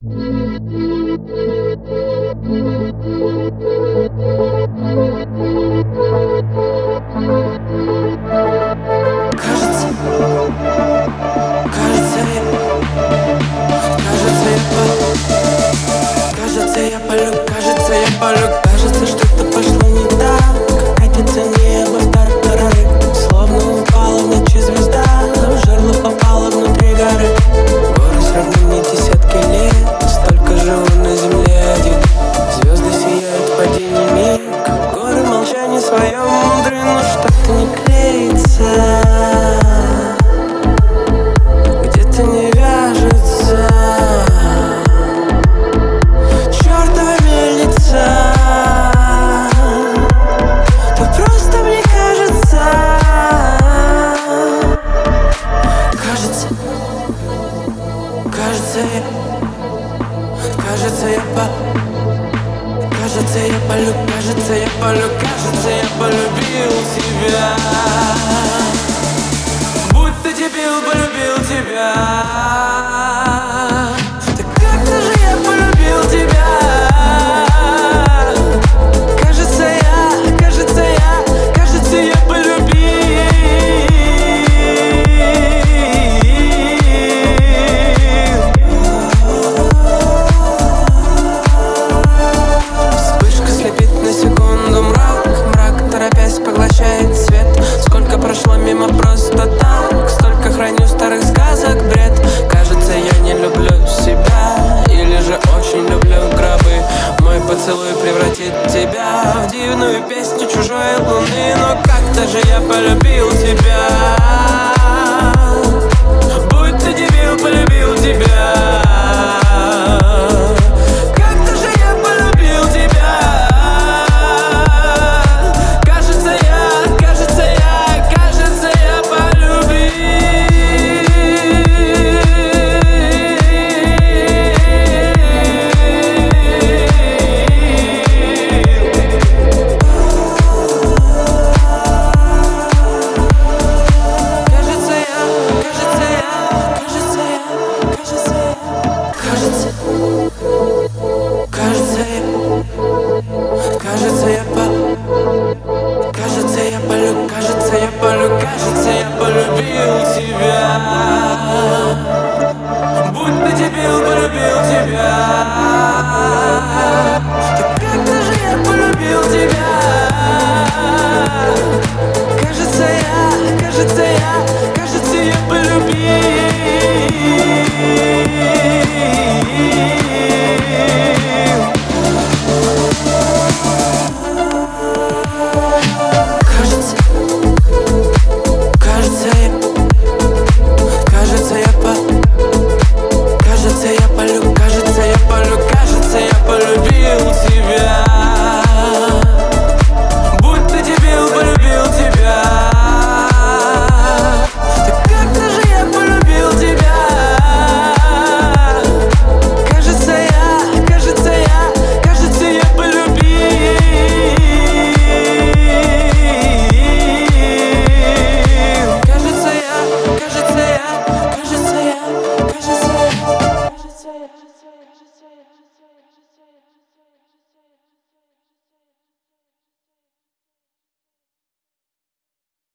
Кажется, кажется, я полю. Кажется, что-то пошло не так. Катится небо в тартарары, словно упала в ночи звезда. В жерло попала внутри горы. Горы сравнены десятки лет, столько живу на земле один. Звезды сияют в падении миг. Горы молчание своем мудры, но что-то не клеится, где-то не вяжется. Чёртова мельница, то просто мне кажется. Кажется, кажется, я полюбил тебя. Будто дебил полюбил тебя. Да как-то же я полюбил тебя. Кажется, я полюбил. Вспышка слепит на секунду мрак, торопясь поглощает свет. Сколько прошло мимо просто так, столько храню старых сказок бред. Кажется, я не люблю себя, или же очень люблю гробы. Мой поцелуй превратит тебя в дивную песню чужой луны. Но как-то же я полюбил тебя. Будь ты дебил, полюбил тебя. Как-то же я полюбил тебя. Кажется, я полюбил. Кажется, я полюбил тебя. Будь ты дебил, полюбил тебя.